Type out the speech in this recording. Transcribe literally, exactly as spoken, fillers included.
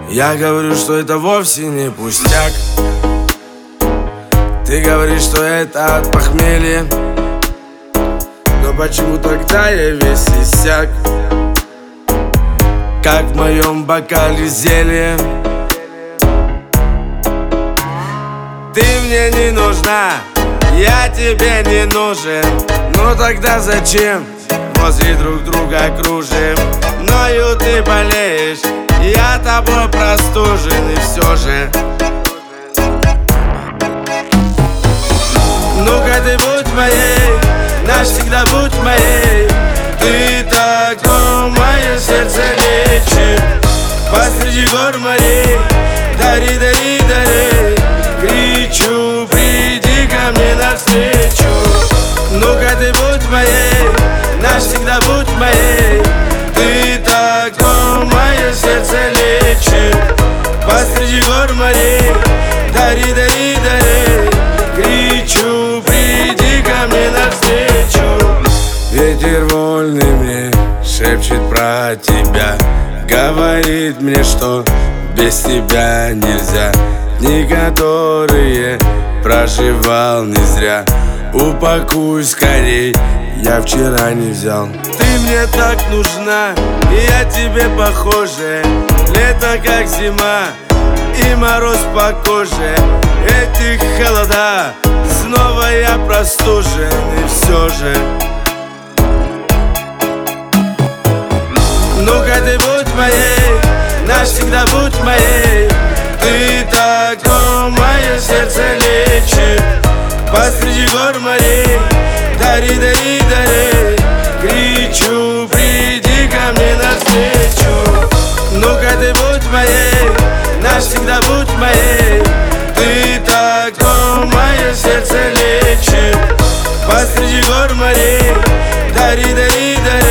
Я говорю, что это вовсе не пустяк. Ты говоришь, что это от похмелья, но почему тогда я весь иссяк, как в моем бокале зелье? Ты мне не нужна, я тебе не нужен. Ну тогда зачем возле друг друга кружим? Мною ты болеешь, я тобой простужен, и все же ну-ка ты будь моей, навсегда будь моей. Ты такой, мое сердце лечит посреди гор морей. Дари, дари, дари, кричу, приди ко мне навстречу. Ну-ка ты будь моей, навсегда будь моей. Ты такой, мое сердце лечит посреди гор морей. Дари, дари, дари, кричу, приди ко мне навстречу. Ветер вольный мне шепчет про тебя, говорит мне, что без тебя нельзя. Дни, которые проживал не зря, упакуй скорей, я вчера не взял. Ты мне так нужна, и я тебе похожа. Лето как зима, и мороз по коже. Эти холода, снова я простужен, и все же ну-ка ты будь моей, навсегда будь моей. Ты такой, мое сердце лечит посреди гор морей. Дари, дари, дари, кричу, приди ко мне навстречу. Ну-ка ты будь моей, навсегда будь моей. Ты такой, мое сердце лечит посреди гор морей. Дари, дари, дари,